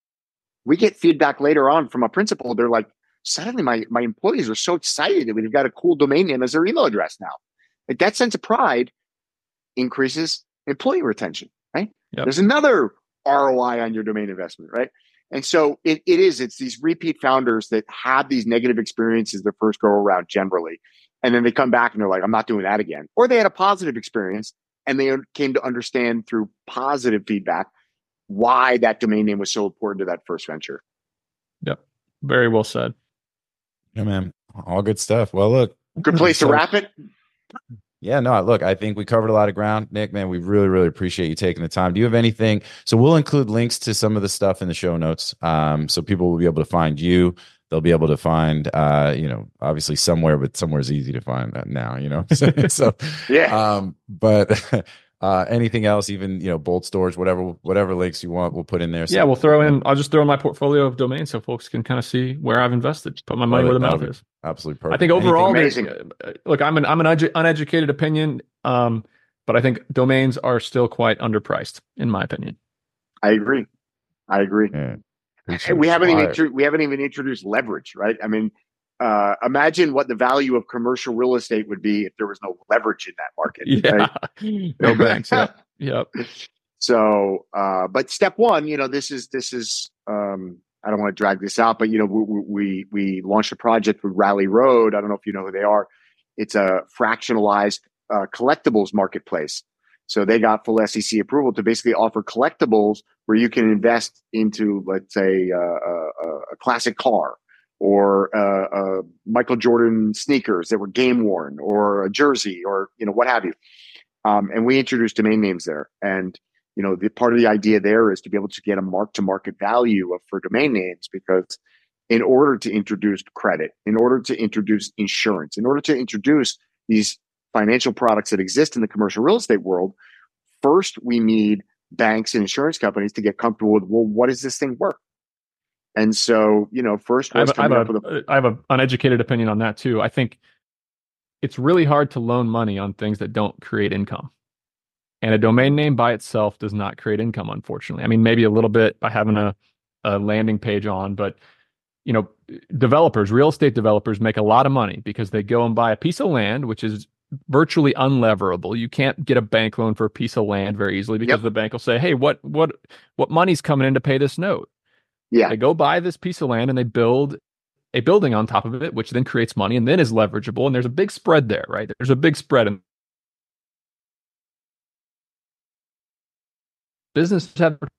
we get feedback later on from a principal. They're like, suddenly my employees are so excited that we've got a cool domain name as their email address now. Like, that sense of pride increases employee retention, right? Yep. There's another ROI on your domain investment, right? And so it's these repeat founders that have these negative experiences their first go around generally. And then they come back and they're like, I'm not doing that again. Or they had a positive experience and they came to understand through positive feedback why that domain name was so important to that first venture. Yep. Very well said. Yeah, man. All good stuff. Well, look. Good place to wrap it. Yeah, no, look, I think we covered a lot of ground. Nick, man, we really, really appreciate you taking the time. Do you have anything? So we'll include links to some of the stuff in the show notes. So people will be able to find you. They'll be able to find, obviously somewhere, but somewhere's easy to find that now, so, yeah. But anything else, even, Bolt Storage, whatever links you want, we'll put in there. Yeah, I'll just throw in my portfolio of domains so folks can kind of see where I've invested, put my money where the mouth is. Absolutely perfect. I think overall, look, I'm an uneducated opinion, but I think domains are still quite underpriced, in my opinion. I agree. Yeah. We haven't even introduced leverage, right? I mean, imagine what the value of commercial real estate would be if there was no leverage in that market. Yeah, right? No banks. Yep. So, but step one, this is. I don't want to drag this out, but we launched a project with Rally Road. I don't know if you know who they are. It's a fractionalized collectibles marketplace. So they got full SEC approval to basically offer collectibles where you can invest into, let's say, a classic car or Michael Jordan sneakers that were game worn or a jersey or, what have you. And we introduced domain names there. And, the part of the idea there is to be able to get a mark-to-market value for domain names, because in order to introduce credit, in order to introduce insurance, in order to introduce these financial products that exist in the commercial real estate world, first we need banks and insurance companies to get comfortable with, well, what is this thing worth? And so, first I have an uneducated opinion on that too. I think it's really hard to loan money on things that don't create income. And a domain name by itself does not create income, unfortunately. I mean, maybe a little bit by having a landing page on, but real estate developers make a lot of money because they go and buy a piece of land, which is virtually unleverable. You can't get a bank loan for a piece of land very easily because the bank will say, hey, what money's coming in to pay this note? Yeah. They go buy this piece of land and they build a building on top of it, which then creates money and then is leverageable. And there's a big spread there, right? There's a big spread in business.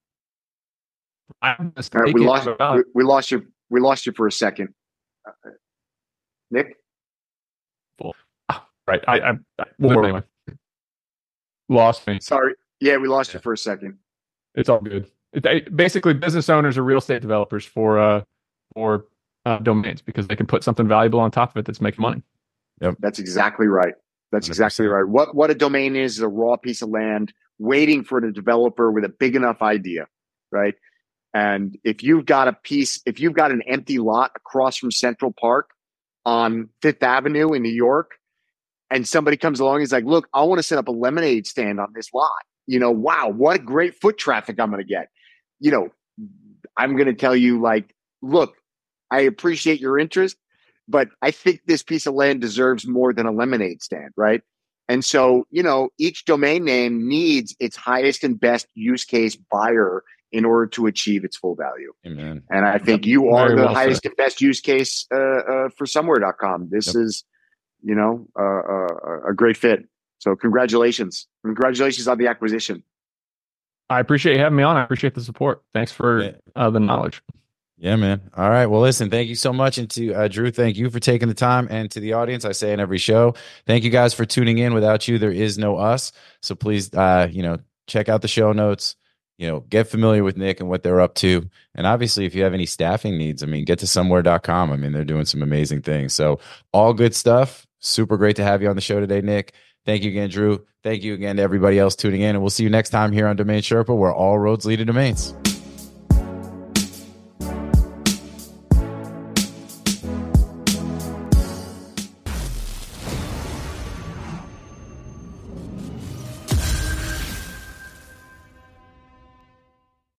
We lost you for a second. Nick? Right. I anyway. Lost me. Sorry. Yeah, we lost you for a second. It's all good. Basically, business owners are real estate developers for domains because they can put something valuable on top of it that's making money. Yep. That's exactly right. That's 100%. Exactly right. What a domain is a raw piece of land waiting for the developer with a big enough idea, right? And if you've got an empty lot across from Central Park on Fifth Avenue in New York, and somebody comes along and is like, look, I want to set up a lemonade stand on this lot. Wow, what a great foot traffic I'm going to get. I'm going to tell you, like, look, I appreciate your interest, but I think this piece of land deserves more than a lemonade stand, right? And so, each domain name needs its highest and best use case buyer in order to achieve its full value. Amen. And I think you are the highest and best use case for somewhere.com. This is, a great fit. So congratulations. Congratulations on the acquisition. I appreciate you having me on. I appreciate the support. Thanks for the knowledge. Yeah, man. All right. Well, listen, thank you so much. And to Drew, thank you for taking the time. And to the audience, I say in every show, thank you guys for tuning in. Without you, there is no us. So please, check out the show notes, get familiar with Nick and what they're up to. And obviously, if you have any staffing needs, get to somewhere.com. They're doing some amazing things. So all good stuff. Super great to have you on the show today, Nick. Thank you again, Drew. Thank you again to everybody else tuning in. And we'll see you next time here on Domain Sherpa, where all roads lead to domains.